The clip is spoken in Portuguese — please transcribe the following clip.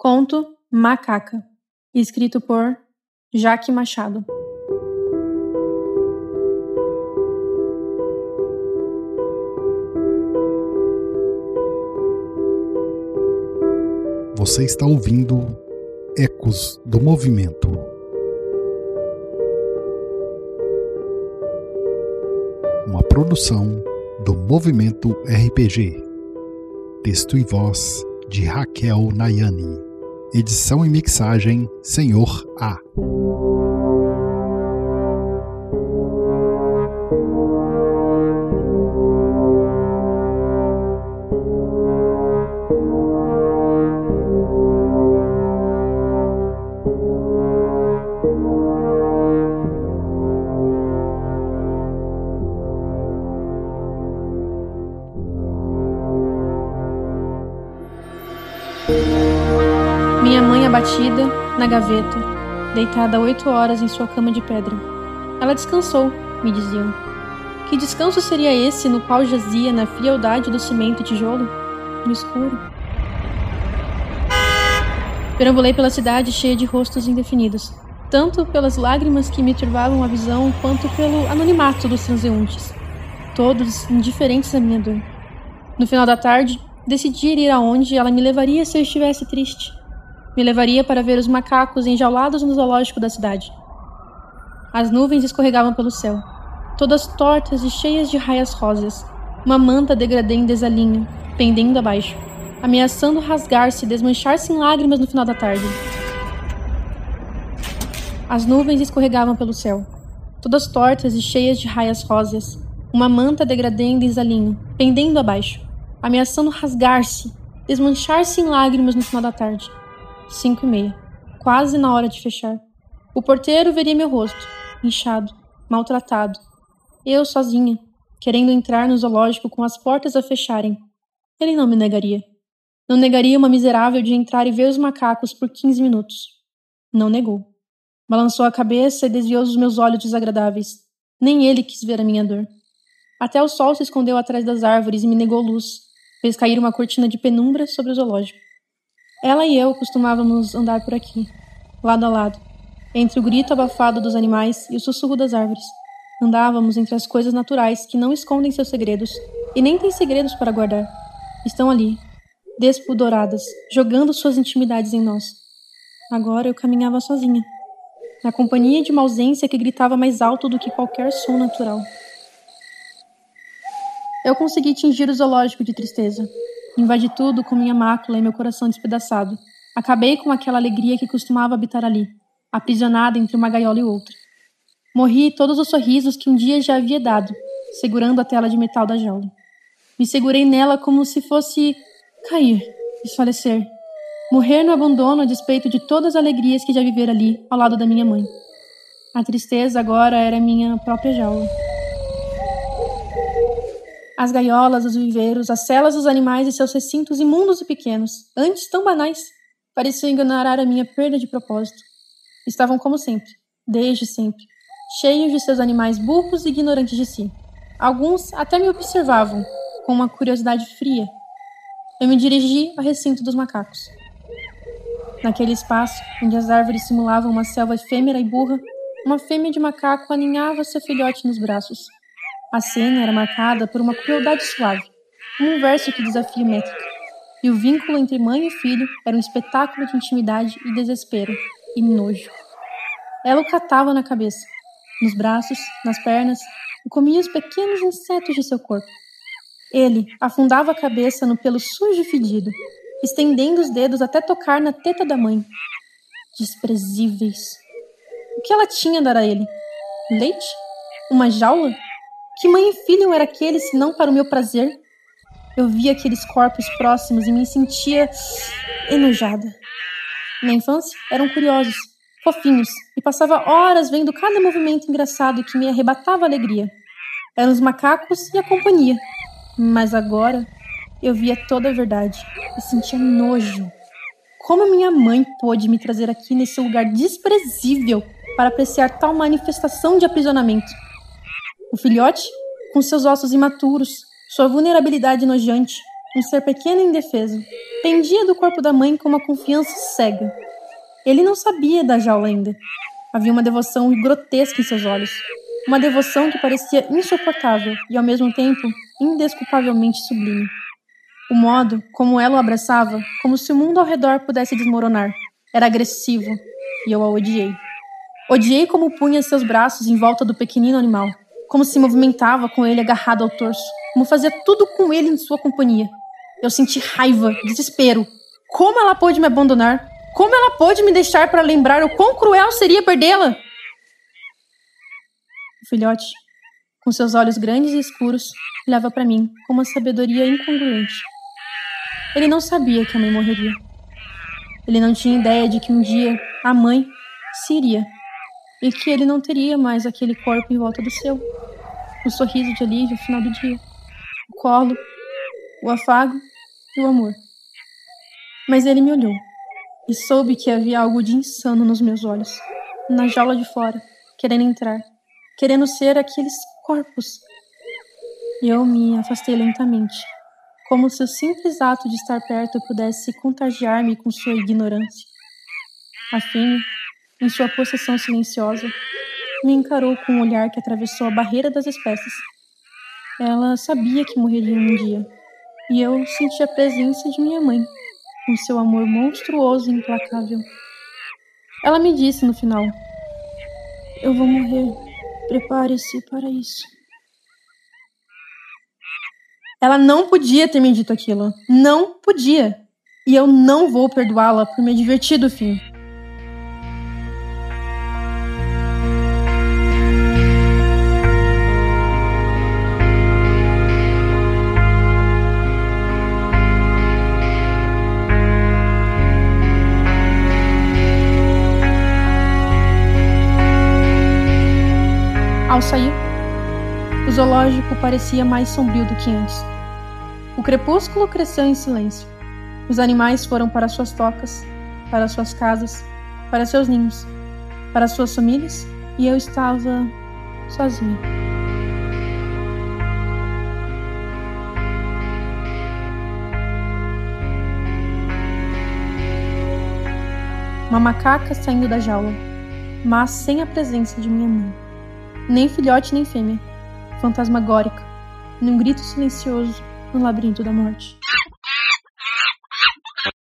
Conto Macaca, escrito por Jaque Machado. Você está ouvindo Ecos do Movimento. Uma produção do Movimento RPG. Texto e voz de Raquel Nayani. Edição e mixagem Senhor A. Minha mãe abatida, na gaveta, deitada há 8 horas em sua cama de pedra. Ela descansou, me diziam. Que descanso seria esse no qual jazia na frialdade do cimento e tijolo? No escuro. Perambulei pela cidade cheia de rostos indefinidos, tanto pelas lágrimas que me turvavam a visão, quanto pelo anonimato dos transeuntes, todos indiferentes à minha dor. No final da tarde, decidi ir aonde ela me levaria se eu estivesse triste. Me levaria para ver os macacos enjaulados no zoológico da cidade. As nuvens escorregavam pelo céu, todas tortas e cheias de raias rosas, uma manta degradê em desalinho, pendendo abaixo, ameaçando rasgar-se e desmanchar-se em lágrimas no final da tarde. As nuvens escorregavam pelo céu, todas tortas e cheias de raias rosas, uma manta degradê em desalinho, pendendo abaixo, ameaçando rasgar-se, desmanchar-se em lágrimas no final da tarde. 5:30, quase na hora de fechar. O porteiro veria meu rosto, inchado, maltratado. Eu sozinha, querendo entrar no zoológico com as portas a fecharem. Ele não me negaria. Não negaria uma miserável de entrar e ver os macacos por 15 minutos. Não negou. Balançou a cabeça e desviou os meus olhos desagradáveis. Nem ele quis ver a minha dor. Até o sol se escondeu atrás das árvores e me negou luz. Fez cair uma cortina de penumbra sobre o zoológico. Ela e eu costumávamos andar por aqui, lado a lado, entre o grito abafado dos animais e o sussurro das árvores. Andávamos entre as coisas naturais que não escondem seus segredos e nem têm segredos para guardar. Estão ali, despudoradas, jogando suas intimidades em nós. Agora eu caminhava sozinha, na companhia de uma ausência que gritava mais alto do que qualquer som natural. Eu consegui tingir o zoológico de tristeza. Invadi tudo com minha mácula e meu coração despedaçado. Acabei com aquela alegria que costumava habitar ali, aprisionada entre uma gaiola e outra. Morri todos os sorrisos que um dia já havia dado, segurando a tela de metal da jaula. Me segurei nela como se fosse cair, desfalecer. Morrer no abandono a despeito de todas as alegrias que já vivera ali, ao lado da minha mãe. A tristeza agora era minha própria jaula. As gaiolas, os viveiros, as celas dos animais e seus recintos imundos e pequenos, antes tão banais, pareciam ignorar a minha perda de propósito. Estavam como sempre, desde sempre, cheios de seus animais burros e ignorantes de si. Alguns até me observavam, com uma curiosidade fria. Eu me dirigi ao recinto dos macacos. Naquele espaço, onde as árvores simulavam uma selva efêmera e burra, uma fêmea de macaco aninhava seu filhote nos braços. A cena era marcada por uma crueldade suave, como um verso que desafia o métrica, e o vínculo entre mãe e filho era um espetáculo de intimidade e desespero, e nojo. Ela o catava na cabeça, nos braços, nas pernas, e comia os pequenos insetos de seu corpo. Ele afundava a cabeça no pelo sujo e fedido, estendendo os dedos até tocar na teta da mãe. Desprezíveis. O que ela tinha a dar a ele? Leite? Uma jaula? Que mãe e filho era aquele, senão para o meu prazer? Eu via aqueles corpos próximos e me sentia enojada. Na infância, eram curiosos, fofinhos, e passava horas vendo cada movimento engraçado que me arrebatava a alegria. Eram os macacos e a companhia. Mas agora, eu via toda a verdade e sentia nojo. Como minha mãe pôde me trazer aqui nesse lugar desprezível para apreciar tal manifestação de aprisionamento? O filhote, com seus ossos imaturos, sua vulnerabilidade nojante, um ser pequeno e indefeso, pendia do corpo da mãe com uma confiança cega. Ele não sabia da jaula ainda. Havia uma devoção grotesca em seus olhos. Uma devoção que parecia insuportável e, ao mesmo tempo, indesculpavelmente sublime. O modo como ela o abraçava, como se o mundo ao redor pudesse desmoronar, era agressivo, e eu a odiei. Odiei como punha seus braços em volta do pequenino animal, como se movimentava com ele agarrado ao torso, como fazia tudo com ele em sua companhia. Eu senti raiva, desespero. Como ela pôde me abandonar? Como ela pôde me deixar para lembrar o quão cruel seria perdê-la? O filhote, com seus olhos grandes e escuros, olhava para mim com uma sabedoria incongruente. Ele não sabia que a mãe morreria. Ele não tinha ideia de que um dia a mãe se iria e que ele não teria mais aquele corpo em volta do seu, o sorriso de alívio ao final do dia, o colo, o afago e o amor. Mas ele me olhou e soube que havia algo de insano nos meus olhos, na jaula de fora, querendo entrar, querendo ser aqueles corpos. E eu me afastei lentamente, como se o simples ato de estar perto pudesse contagiar-me com sua ignorância. A Fêmea, em sua possessão silenciosa, me encarou com um olhar que atravessou a barreira das espécies. Ela sabia que morreria um dia, e eu senti a presença de minha mãe, com seu amor monstruoso e implacável. Ela me disse no final: "Eu vou morrer. Prepare-se para isso." Ela não podia ter me dito aquilo. Não podia. E eu não vou perdoá-la por me divertir do fim. Ao sair, o zoológico parecia mais sombrio do que antes. O crepúsculo cresceu em silêncio. Os animais foram para suas tocas, para suas casas, para seus ninhos, para suas famílias, e eu estava sozinha. Uma macaca saindo da jaula, mas sem a presença de minha mãe. Nem filhote nem fêmea, fantasmagórica, num grito silencioso no labirinto da morte.